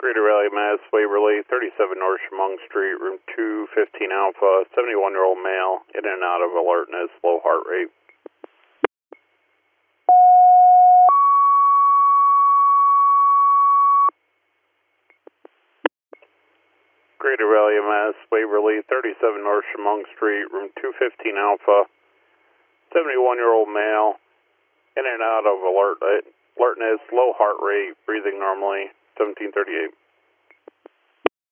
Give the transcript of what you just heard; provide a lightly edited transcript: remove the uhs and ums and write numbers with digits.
Greater Rally Mass, Waverly, 37 North Chemung Street, room 215 Alpha, 71-year-old male, in and out of alertness, low heart rate. Greater Rally Mass, Waverly, 37 North Chemung Street, room 215 Alpha, 71-year-old male, in and out of alertness, low heart rate, breathing normally, 1738.